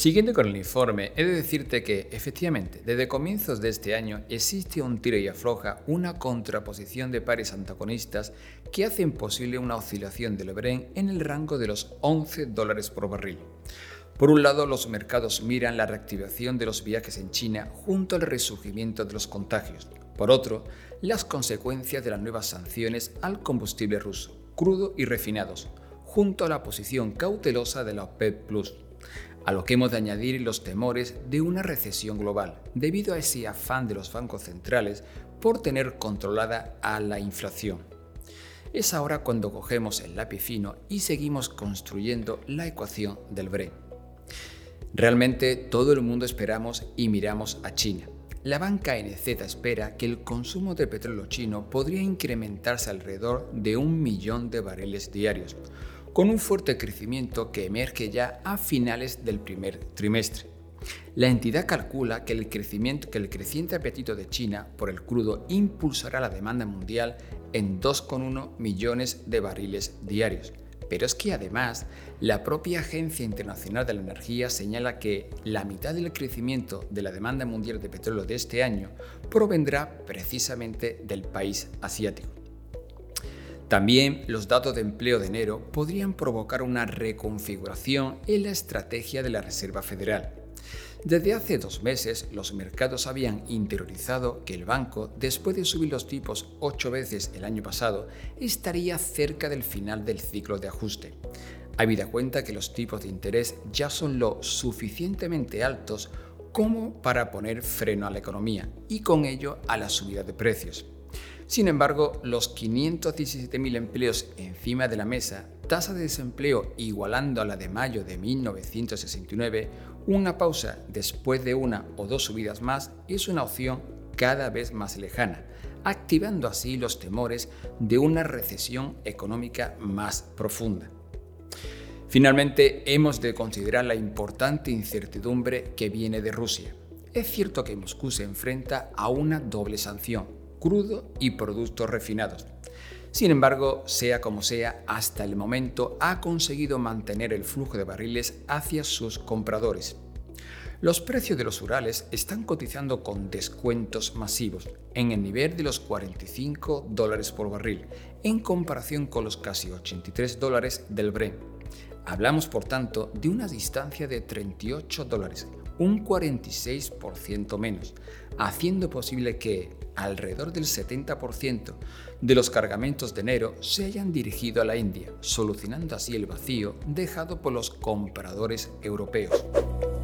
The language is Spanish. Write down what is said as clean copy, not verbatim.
Siguiendo con el informe, he de decirte que, efectivamente, desde comienzos de este año existe un tira y afloja, una contraposición de pares antagonistas que hacen posible una oscilación del Brent en el rango de los $11 por barril. Por un lado, los mercados miran la reactivación de los viajes en China junto al resurgimiento de los contagios. Por otro, las consecuencias de las nuevas sanciones al combustible ruso, crudo y refinados, junto a la posición cautelosa de la OPEP+. A lo que hemos de añadir los temores de una recesión global, debido a ese afán de los bancos centrales por tener controlada a la inflación. Es ahora cuando cogemos el lápiz fino y seguimos construyendo la ecuación del Brent. Realmente todo el mundo esperamos y miramos a China. La banca NZ espera que el consumo de petróleo chino podría incrementarse alrededor de 1 millón de barriles diarios, con un fuerte crecimiento que emerge ya a finales del primer trimestre. La entidad calcula que el creciente apetito de China por el crudo impulsará la demanda mundial en 2,1 millones de barriles diarios. Pero es que además, la propia Agencia Internacional de la Energía señala que la mitad del crecimiento de la demanda mundial de petróleo de este año provendrá precisamente del país asiático. También los datos de empleo de enero podrían provocar una reconfiguración en la estrategia de la Reserva Federal. Desde hace 2 meses, los mercados habían interiorizado que el banco, después de subir los tipos 8 veces el año pasado, estaría cerca del final del ciclo de ajuste. Habida cuenta que los tipos de interés ya son lo suficientemente altos como para poner freno a la economía y con ello a la subida de precios. Sin embargo, los 517.000 empleos encima de la mesa, tasa de desempleo igualando a la de mayo de 1969, una pausa después de 1 o 2 subidas más es una opción cada vez más lejana, activando así los temores de una recesión económica más profunda. Finalmente, hemos de considerar la importante incertidumbre que viene de Rusia. Es cierto que Moscú se enfrenta a una doble sanción: crudo y productos refinados. Sin embargo, sea como sea, hasta el momento ha conseguido mantener el flujo de barriles hacia sus compradores. Los precios de los Urales están cotizando con descuentos masivos, en el nivel de los $45 por barril, en comparación con los casi $83 del Brent. Hablamos, por tanto, de una distancia de $38, un 46% menos, haciendo posible que alrededor del 70% de los cargamentos de enero se hayan dirigido a la India, solucionando así el vacío dejado por los compradores europeos.